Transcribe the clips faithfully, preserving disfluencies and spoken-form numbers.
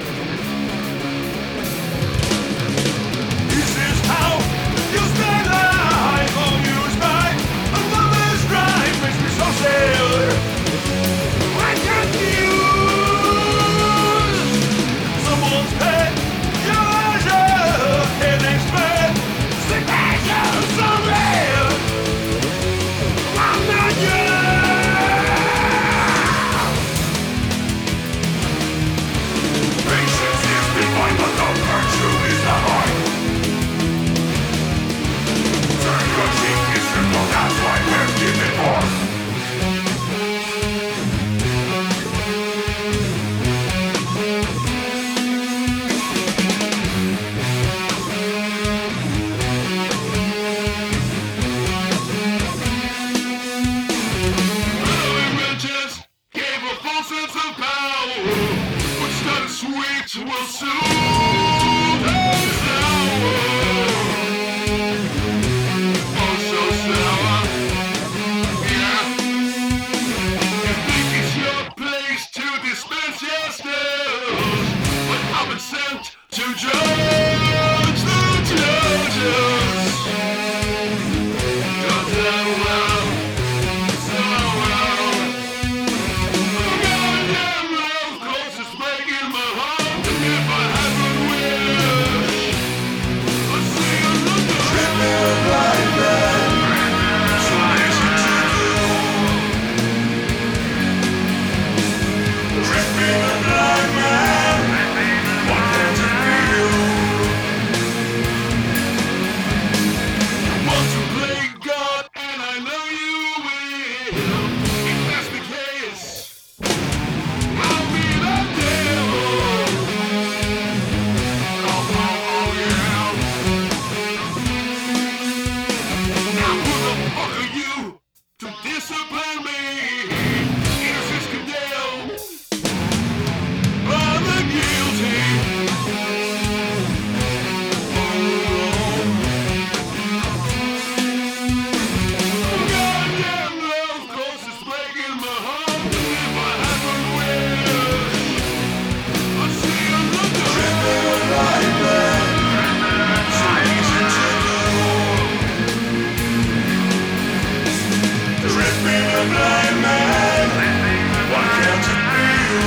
This is how you stay alive. Oh, you spy. Another's drive makes me so sad. Why can't you use someone's pet? Your eyes are getting spread. Sick passion somewhere. I'm not yours. Patience is divine, but the virtue is the heart. Turn your cheek is simple, that's why we're giving more. Images gave a false sense of power, which started sweet will soon turn sour. Oh, so sour. Yeah. You think it's your place to dispense your stills, but I've been sent to judge the judges. Judge them well, so well. Goddamn love close is breaking my heart. If I had one wish, I'd see another. Treat me right, man. So easy to do. Treat me right, man. Why can't it be you? You want to play God, and I know you will. If that's the case, I'll be the devil. Oh, oh, oh, yeah. Now who the fuck are you to discipline me? Innocence condemned by the guilty. Goddamn love close is breaking my heart. If I had one wish, I'd see another. Treat me right, man. So easy to do. Treat me right, man. Why can't it be you?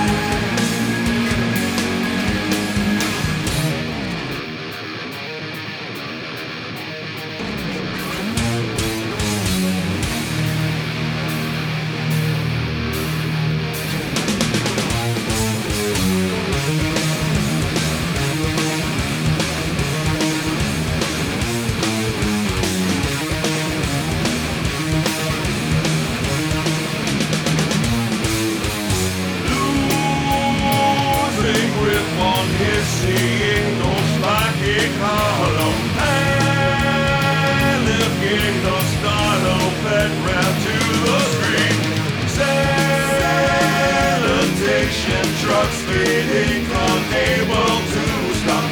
Losing grip on his seeing goes like a column. Alligator startle fed round to the street. Sanitation trucks speeding, unable to stop.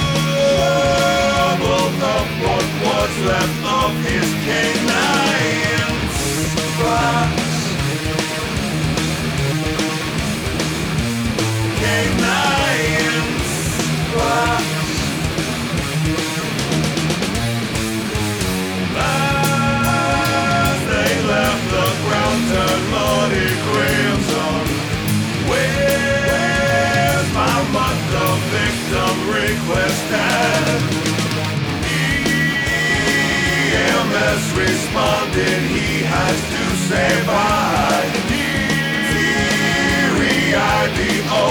Doubled up what was left of his canine spots. Canine spots. As they left, the ground turned bloody crimson. Where's my mother victim requested? E M S responded, he has to say bye. Teary-eyed, the